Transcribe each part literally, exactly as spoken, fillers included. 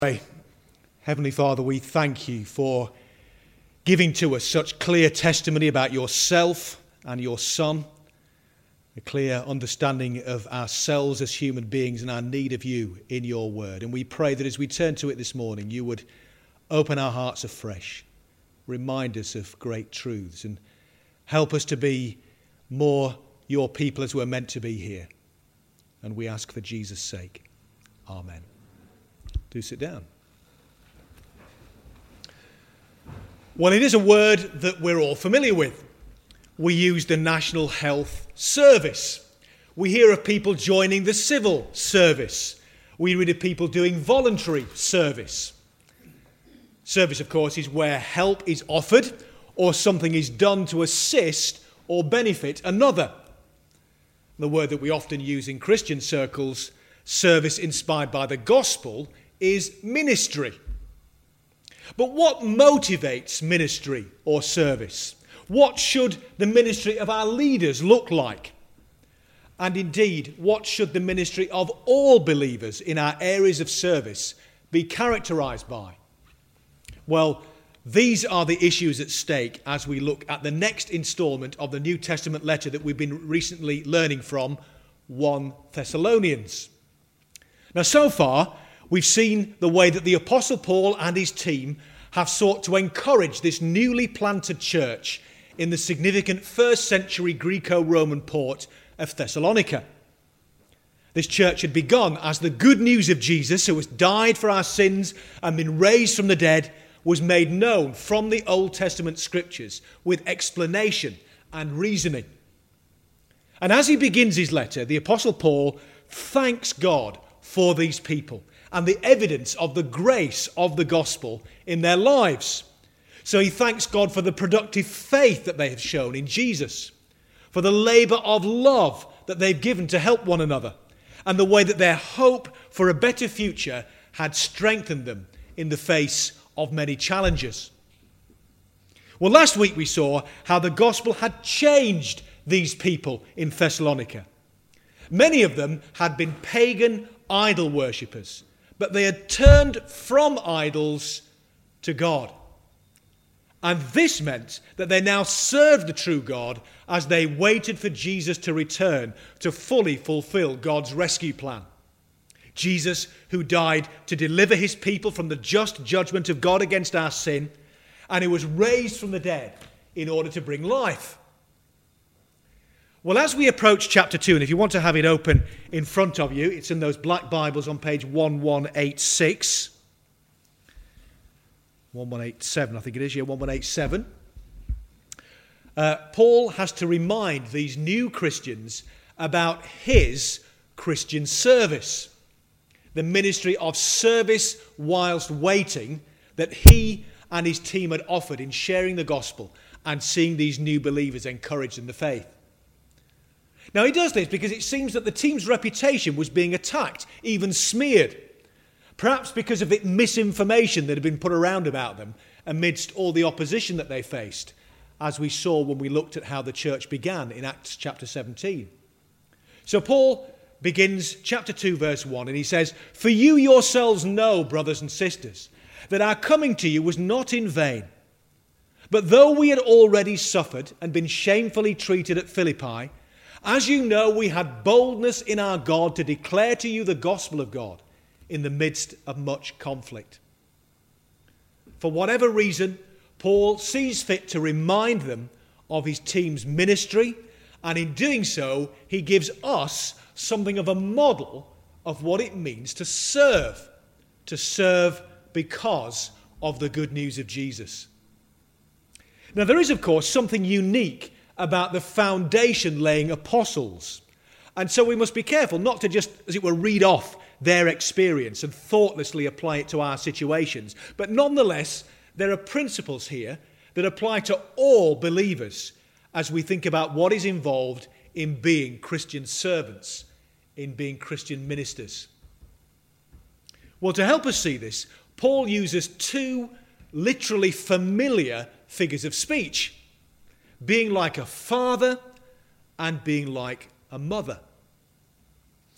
Pray. Heavenly Father, we thank you for giving to us such clear testimony about yourself and your Son, a clear understanding of ourselves as human beings and our need of you in your word. And we pray that as we turn to it this morning, you would open our hearts afresh, remind us of great truths, and help us to be more your people as we're meant to be here. And we ask for Jesus' sake. Amen. Do sit down. Well, it is a word that we're all familiar with. We use the National Health Service. We hear of people joining the civil service. We read of people doing voluntary service. Service, of course, is where help is offered or something is done to assist or benefit another. The word that we often use in Christian circles, service inspired by the gospel, is ministry. But what motivates ministry or service? What should the ministry of our leaders look like? And indeed, what should the ministry of all believers in our areas of service be characterized by? Well, these are the issues at stake as we look at the next installment of the New Testament letter that we've been recently learning from, First Thessalonians. Now, so far, we've seen the way that the Apostle Paul and his team have sought to encourage this newly planted church in the significant first century Greco-Roman port of Thessalonica. This church had begun as the good news of Jesus, who has died for our sins and been raised from the dead, was made known from the Old Testament scriptures with explanation and reasoning. And as he begins his letter, the Apostle Paul thanks God for these people and the evidence of the grace of the gospel in their lives. So he thanks God for the productive faith that they have shown in Jesus, for the labour of love that they've given to help one another, and the way that their hope for a better future had strengthened them in the face of many challenges. Well, last week we saw how the gospel had changed these people in Thessalonica. Many of them had been pagan idol worshippers, but they had turned from idols to God. And this meant that they now served the true God as they waited for Jesus to return to fully fulfill God's rescue plan. Jesus, who died to deliver his people from the just judgment of God against our sin, and who was raised from the dead in order to bring life. Well, as we approach chapter two, and if you want to have it open in front of you, it's in those black Bibles on page eleven eighty-six. eleven eighty-seven, I think it is, yeah, eleven eighty-seven. Uh, Paul has to remind these new Christians about his Christian service, the ministry of service whilst waiting that he and his team had offered in sharing the gospel and seeing these new believers encouraged in the faith. Now, he does this because it seems that the team's reputation was being attacked, even smeared, perhaps because of the misinformation that had been put around about them amidst all the opposition that they faced, as we saw when we looked at how the church began in Acts chapter seventeen. So Paul begins chapter two, verse one, and he says, "For you yourselves know, brothers and sisters, that our coming to you was not in vain. But though we had already suffered and been shamefully treated at Philippi, as you know, we had boldness in our God to declare to you the gospel of God in the midst of much conflict." For whatever reason, Paul sees fit to remind them of his team's ministry, and in doing so, he gives us something of a model of what it means to serve, to serve because of the good news of Jesus. Now, there is, of course, something unique about the foundation-laying apostles. And so we must be careful not to just, as it were, read off their experience and thoughtlessly apply it to our situations. But nonetheless, there are principles here that apply to all believers as we think about what is involved in being Christian servants, in being Christian ministers. Well, to help us see this, Paul uses two literally familiar figures of speech: being like a father and being like a mother.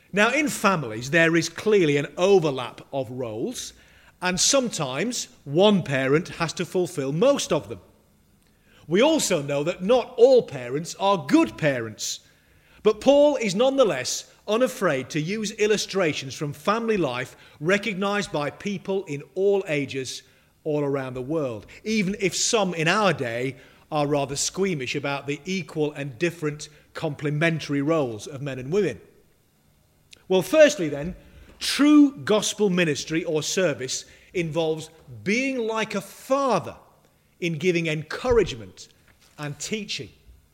Now, in families, there is clearly an overlap of roles, and sometimes one parent has to fulfill most of them. We also know that not all parents are good parents, but Paul is nonetheless unafraid to use illustrations from family life recognised by people in all ages all around the world, even if some in our day are rather squeamish about the equal and different complementary roles of men and women. Well, firstly then, true gospel ministry or service involves being like a father in giving encouragement and teaching.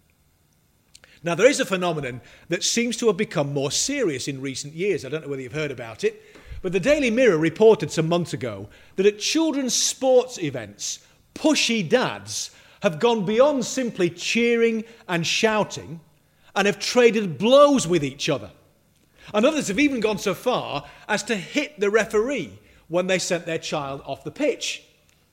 Now, there is a phenomenon that seems to have become more serious in recent years. I don't know whether you've heard about it, but the Daily Mirror reported some months ago that at children's sports events, pushy dads have gone beyond simply cheering and shouting and have traded blows with each other. And others have even gone so far as to hit the referee when they sent their child off the pitch.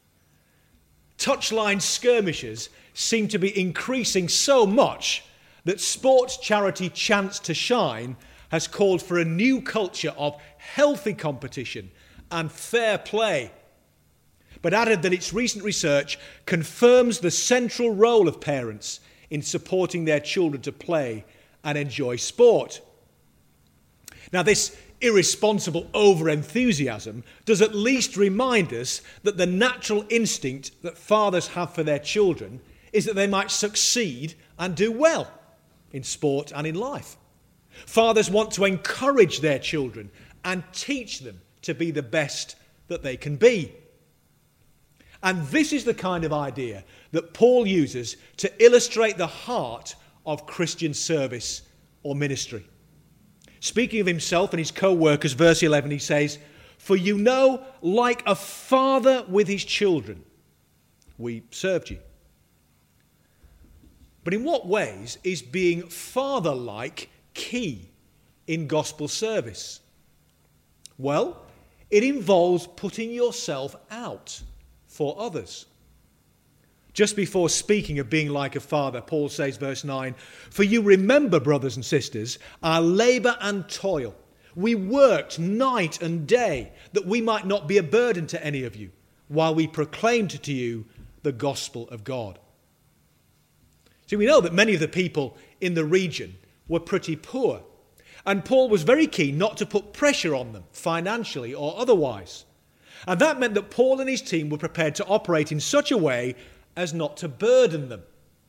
Touchline skirmishes seem to be increasing so much that sports charity Chance to Shine has called for a new culture of healthy competition and fair play, but added that its recent research confirms the central role of parents in supporting their children to play and enjoy sport. Now, this irresponsible over-enthusiasm does at least remind us that the natural instinct that fathers have for their children is that they might succeed and do well in sport and in life. Fathers want to encourage their children and teach them to be the best that they can be. And this is the kind of idea that Paul uses to illustrate the heart of Christian service or ministry. Speaking of himself and his co-workers, verse eleven, he says, "For you know, like a father with his children, we served you." But in what ways is being father-like key in gospel service? Well, it involves putting yourself out for others. Just before speaking of being like a father, Paul says, verse nine, "For you remember, brothers and sisters, our labour and toil. We worked night and day that we might not be a burden to any of you, while we proclaimed to you the gospel of God." See, we know that many of the people in the region were pretty poor, and Paul was very keen not to put pressure on them, financially or otherwise. And that meant that Paul and his team were prepared to operate in such a way as not to burden them.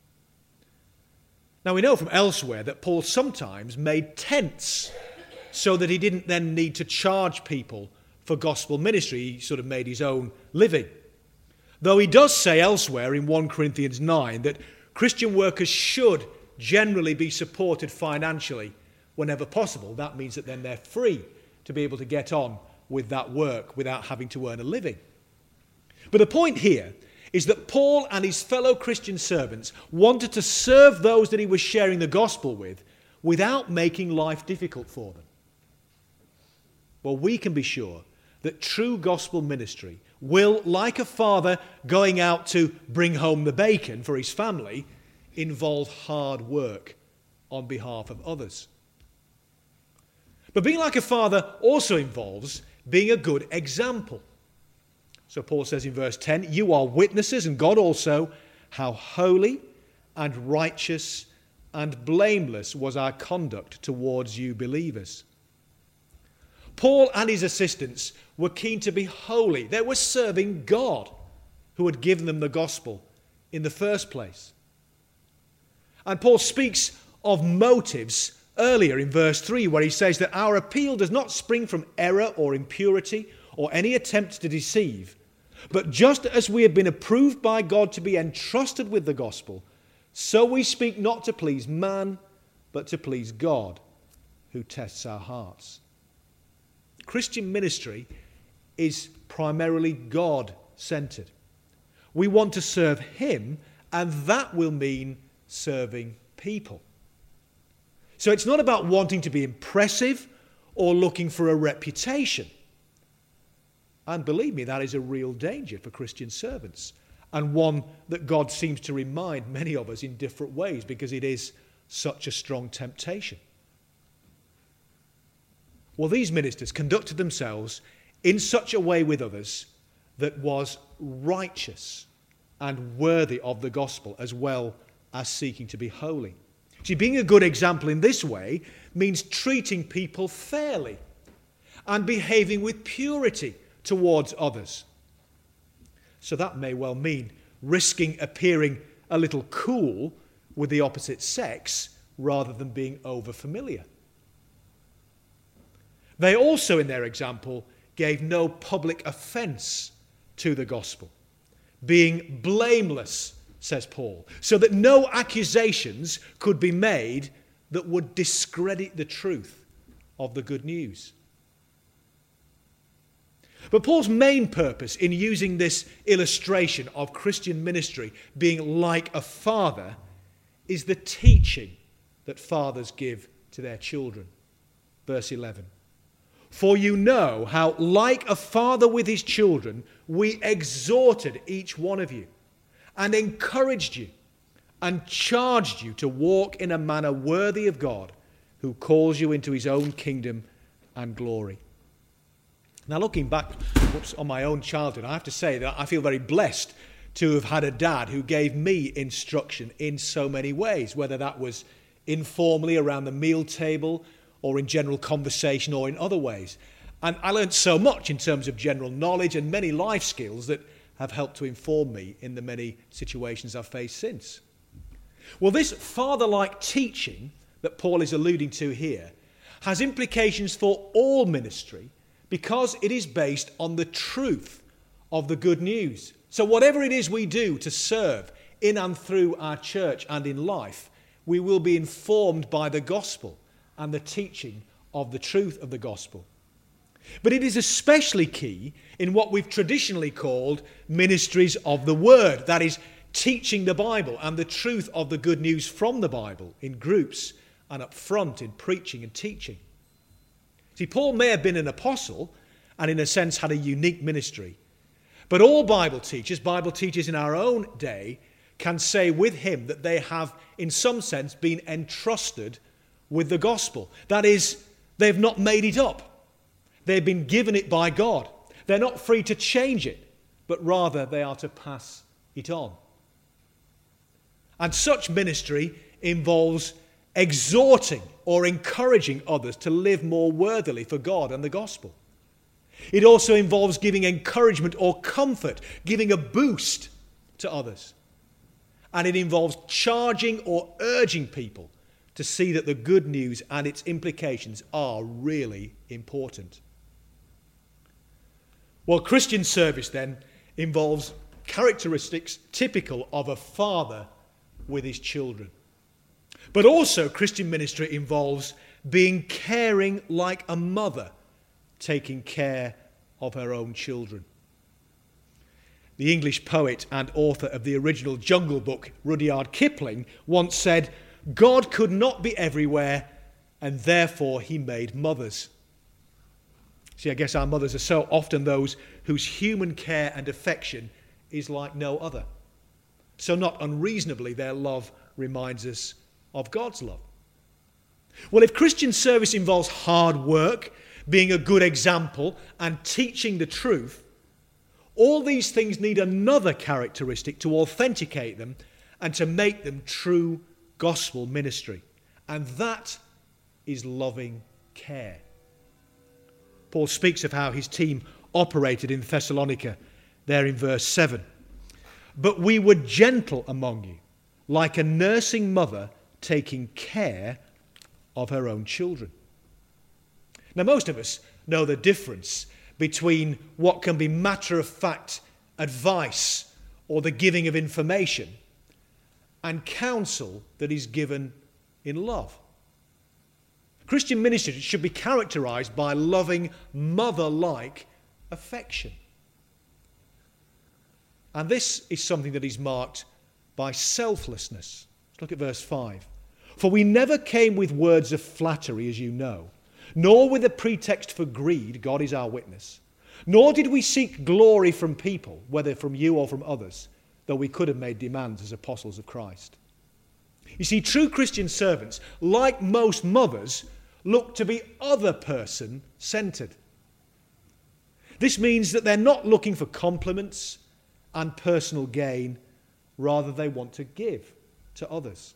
Now, we know from elsewhere that Paul sometimes made tents so that he didn't then need to charge people for gospel ministry. He sort of made his own living. Though he does say elsewhere in First Corinthians nine that Christian workers should generally be supported financially whenever possible. That means that then they're free to be able to get on with that work without having to earn a living. But the point here is that Paul and his fellow Christian servants wanted to serve those that he was sharing the gospel with without making life difficult for them. Well, we can be sure that true gospel ministry will, like a father going out to bring home the bacon for his family, involve hard work on behalf of others. But being like a father also involves being a good example. So Paul says in verse ten, "You are witnesses, and God also, how holy and righteous and blameless was our conduct towards you believers." Paul and his assistants were keen to be holy. They were serving God, who had given them the gospel in the first place. And Paul speaks of motives earlier in verse three, where he says that our appeal does not spring from error or impurity or any attempt to deceive, but just as we have been approved by God to be entrusted with the gospel, so we speak not to please man, but to please God, who tests our hearts. Christian ministry is primarily God-centered. We want to serve him, and that will mean serving people. So it's not about wanting to be impressive or looking for a reputation. And believe me, that is a real danger for Christian servants, and one that God seems to remind many of us in different ways, because it is such a strong temptation. Well, these ministers conducted themselves in such a way with others that was righteous and worthy of the gospel, as well as seeking to be holy. See, being a good example in this way means treating people fairly and behaving with purity towards others. So that may well mean risking appearing a little cool with the opposite sex rather than being over-familiar. They also, in their example, gave no public offence to the gospel, being blameless, says Paul, so that no accusations could be made that would discredit the truth of the good news. But Paul's main purpose in using this illustration of Christian ministry being like a father is the teaching that fathers give to their children. Verse eleven. For you know how, like a father with his children, we exhorted each one of you and encouraged you and charged you to walk in a manner worthy of God, who calls you into his own kingdom and glory. Now, looking back whoops, on my own childhood, I have to say that I feel very blessed to have had a dad who gave me instruction in so many ways, whether that was informally around the meal table or in general conversation or in other ways. And I learned so much in terms of general knowledge and many life skills that have helped to inform me in the many situations I've faced since. Well, this father-like teaching that Paul is alluding to here has implications for all ministry because it is based on the truth of the good news. So whatever it is we do to serve in and through our church and in life, we will be informed by the gospel and the teaching of the truth of the gospel. But it is especially key in what we've traditionally called ministries of the word, that is, teaching the Bible and the truth of the good news from the Bible in groups and up front in preaching and teaching. See, Paul may have been an apostle and in a sense had a unique ministry, but all Bible teachers, Bible teachers in our own day, can say with him that they have in some sense been entrusted with the gospel. That is, they've not made it up. They've been given it by God. They're not free to change it, but rather they are to pass it on. And such ministry involves exhorting or encouraging others to live more worthily for God and the gospel. It also involves giving encouragement or comfort, giving a boost to others. And it involves charging or urging people to see that the good news and its implications are really important. Well, Christian service then involves characteristics typical of a father with his children. But also Christian ministry involves being caring like a mother taking care of her own children. The English poet and author of the original Jungle Book, Rudyard Kipling, once said, God could not be everywhere, and therefore he made mothers. See, I guess our mothers are so often those whose human care and affection is like no other. So not unreasonably, their love reminds us of God's love. Well, if Christian service involves hard work, being a good example, and teaching the truth, all these things need another characteristic to authenticate them and to make them true gospel ministry. And that is loving care. Paul speaks of how his team operated in Thessalonica, there in verse seven. But we were gentle among you, like a nursing mother taking care of her own children. Now, most of us know the difference between what can be matter-of-fact advice or the giving of information and counsel that is given in love. Christian ministry should be characterized by loving, mother-like affection. And this is something that is marked by selflessness. Let's look at verse five. For we never came with words of flattery, as you know, nor with a pretext for greed, God is our witness, nor did we seek glory from people, whether from you or from others, though we could have made demands as apostles of Christ. You see, true Christian servants, like most mothers, look to be other person centered. This means that they're not looking for compliments and personal gain, rather they want to give to others.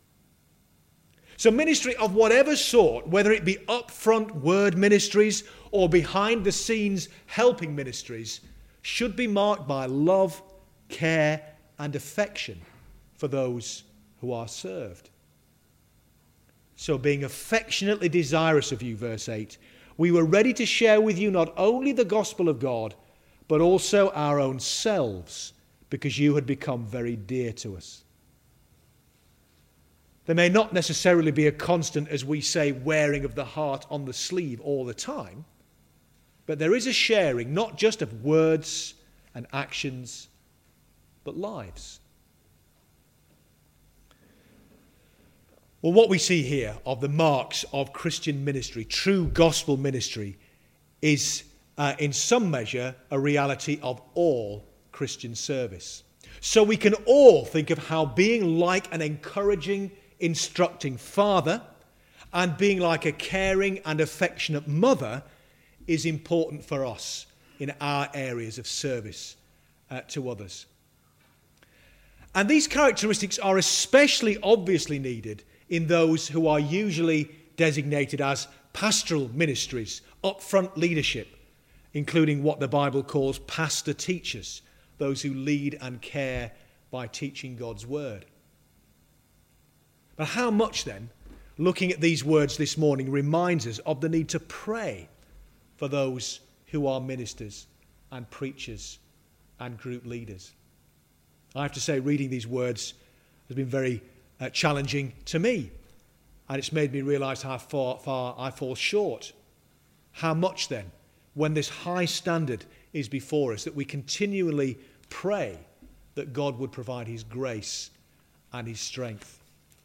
So ministry of whatever sort, whether it be upfront word ministries or behind the scenes helping ministries, should be marked by love, care and affection for those who are served. So being affectionately desirous of you, verse eight, we were ready to share with you not only the gospel of God, but also our own selves, because you had become very dear to us. There may not necessarily be a constant, as we say, wearing of the heart on the sleeve all the time, but there is a sharing not just of words and actions, but lives. Well, what we see here of the marks of Christian ministry, true gospel ministry, is uh, in some measure a reality of all Christian service. So we can all think of how being like an encouraging, instructing father and being like a caring and affectionate mother is important for us in our areas of service uh, to others. And these characteristics are especially obviously needed in those who are usually designated as pastoral ministries, upfront leadership, including what the Bible calls pastor teachers, those who lead and care by teaching God's word. But how much then, looking at these words this morning, reminds us of the need to pray for those who are ministers and preachers and group leaders. I have to say, reading these words has been very uh, challenging to me, and it's made me realise how far, far I fall short. How much then, when this high standard is before us, that we continually pray that God would provide his grace and his strength.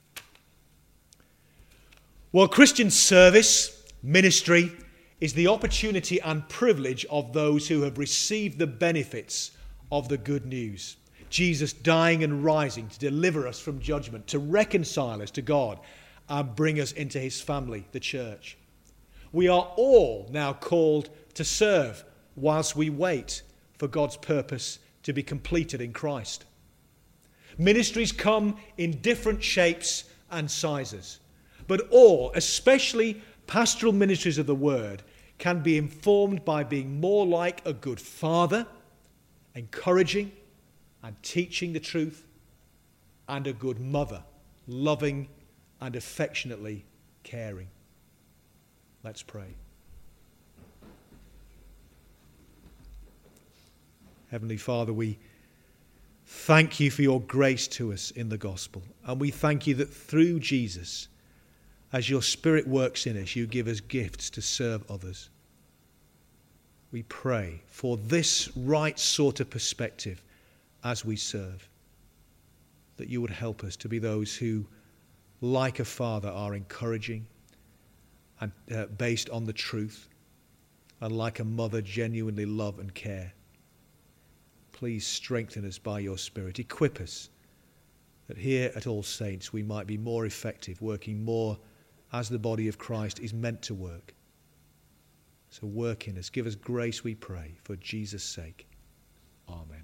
Well, Christian service, ministry, is the opportunity and privilege of those who have received the benefits of the good news. Jesus dying and rising to deliver us from judgment, to reconcile us to God and bring us into his family, the church. We are all now called to serve whilst we wait for God's purpose to be completed in Christ. Ministries come in different shapes and sizes, but all, especially pastoral ministries of the word, can be informed by being more like a good father, encouraging and teaching the truth, and a good mother, loving and affectionately caring. Let's pray. Heavenly Father, we thank you for your grace to us in the gospel. And we thank you that through Jesus, as your Spirit works in us, you give us gifts to serve others. We pray for this right sort of perspective as we serve, that you would help us to be those who, like a father, are encouraging and uh, based on the truth, and like a mother, genuinely love and care. Please strengthen us by your Spirit. Equip us that here at All Saints we might be more effective, working more as the body of Christ is meant to work. So work in us. Give us grace, we pray, for Jesus' sake. Amen.